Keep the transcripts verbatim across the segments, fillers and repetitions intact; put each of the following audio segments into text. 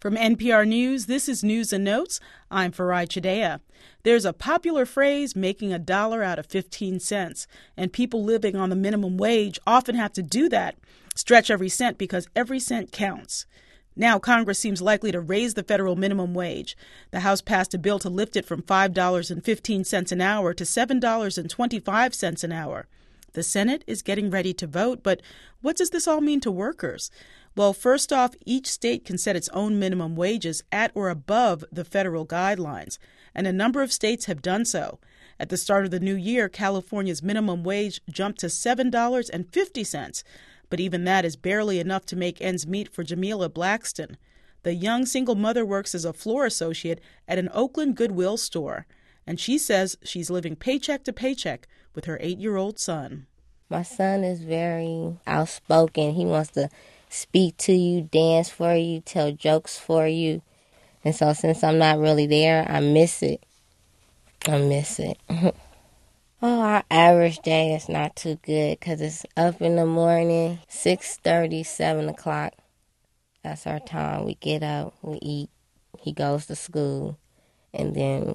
From N P R News, this is News and Notes. I'm Farai Chidea. There's a popular phrase, making a dollar out of fifteen cents, and people living on the minimum wage often have to do that, stretch every cent because every cent counts. Now Congress seems likely to raise the federal minimum wage. The House passed a bill to lift it from five dollars and fifteen cents an hour to seven dollars and twenty-five cents an hour. The Senate is getting ready to vote, but what does this all mean to workers? Well, first off, each state can set its own minimum wages at or above the federal guidelines, and a number of states have done so. At the start of the new year, California's minimum wage jumped to seven dollars and fifty cents, but even that is barely enough to make ends meet for Jamila Blackston. The young single mother works as a floor associate at an Oakland Goodwill store, and she says she's living paycheck to paycheck with her eight-year-old son. My son is very outspoken. He wants to speak to you, dance for you, tell jokes for you. And so since I'm not really there, I miss it. I miss it. Oh, our average day is not too good because it's up in the morning, six thirty, seven o'clock. That's our time. We get up, we eat. He goes to school. And then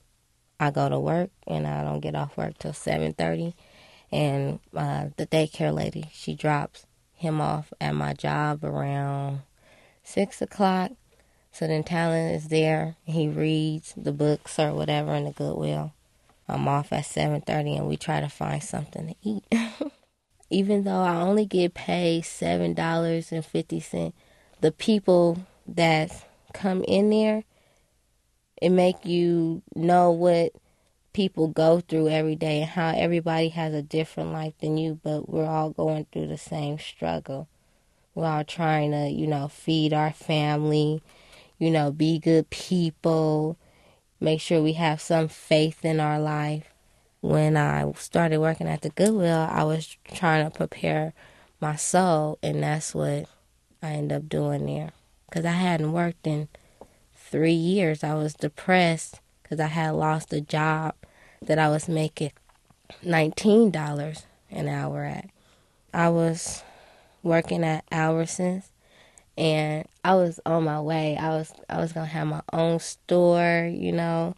I go to work, and I don't get off work till seven thirty. And uh, the daycare lady, she drops him off at my job around six o'clock. So then Talon is there. He reads the books or whatever in the Goodwill. I'm off at seven thirty, and we try to find something to eat. Even though I only get paid seven dollars and fifty cents, the people that come in there, it make you know what people go through every day and how everybody has a different life than you, but we're all going through the same struggle. We're all trying to, you know, feed our family, you know, be good people, make sure we have some faith in our life. When I started working at the Goodwill, I was trying to prepare my soul, and that's what I ended up doing there. Because I hadn't worked in three years. I was depressed because I had lost a job that I was making nineteen dollars an hour at. I was working at Albertsons, and I was on my way. I was I was going to have my own store, you know,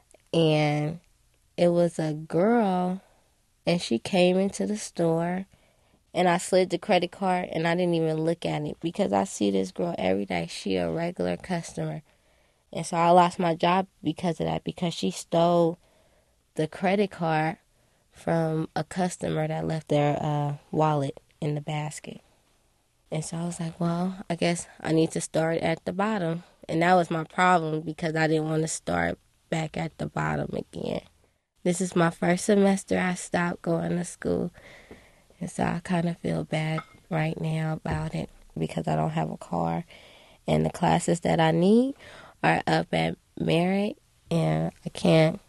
and it was a girl, and she came into the store, and I slid the credit card, and I didn't even look at it because I see this girl every day. She a regular customer. And so I lost my job because of that, because she stole the credit card from a customer that left their uh, wallet in the basket. And so I was like, well, I guess I need to start at the bottom. And that was my problem because I didn't want to start back at the bottom again. This is my first semester I stopped going to school. And so I kind of feel bad right now about it because I don't have a car. And the classes that I need are up at Merritt, and I can't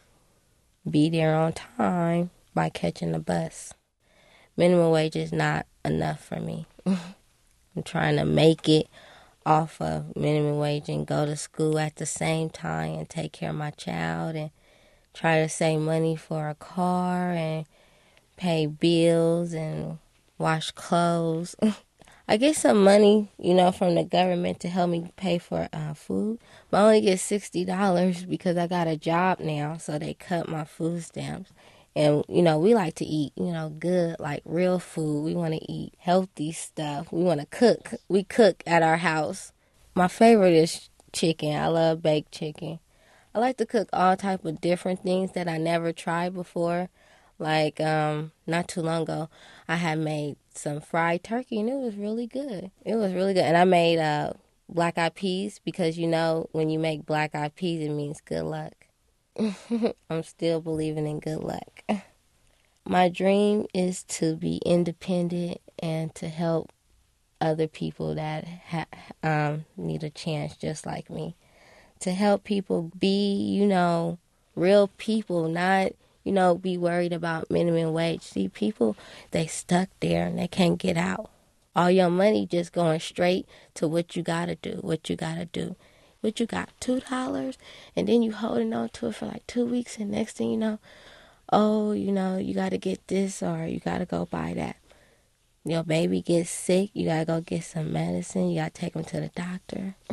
be there on time by catching the bus. Minimum wage is not enough for me. I'm trying to make it off of minimum wage and go to school at the same time and take care of my child and try to save money for a car and pay bills and wash clothes. I get some money, you know, from the government to help me pay for uh, food. But I only get sixty dollars because I got a job now, so they cut my food stamps. And, you know, we like to eat, you know, good, like real food. We want to eat healthy stuff. We want to cook. We cook at our house. My favorite is chicken. I love baked chicken. I like to cook all type of different things that I never tried before. Like, um, not too long ago, I had made some fried turkey, and it was really good. It was really good. And I made uh, black-eyed peas because, you know, when you make black-eyed peas, it means good luck. I'm still believing in good luck. My dream is to be independent and to help other people that ha- um, need a chance just like me. To help people be, you know, real people, not, you know, be worried about minimum wage. See, people, they stuck there and they can't get out. All your money just going straight to what you got to do, what you got to do. What you got, two dollars? And then you holding on to it for like two weeks, and next thing you know, oh, you know, you got to get this or you got to go buy that. Your baby gets sick, you got to go get some medicine, you got to take them to the doctor.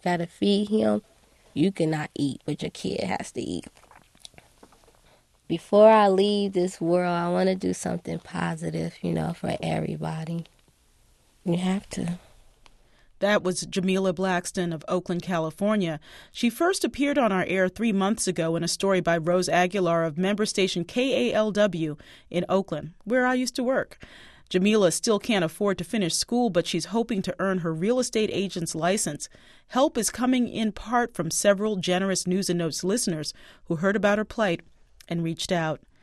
gotta feed him. You cannot eat, but your kid has to eat. Before I leave this world, I want to do something positive, you know, for everybody. You have to. That was Jamila Blackston of Oakland, California. She first appeared on our air three months ago in a story by Rose Aguilar of member station K A L W in Oakland, where I used to work. Jamila still can't afford to finish school, but she's hoping to earn her real estate agent's license. Help is coming in part from several generous News and Notes listeners who heard about her plight and reached out.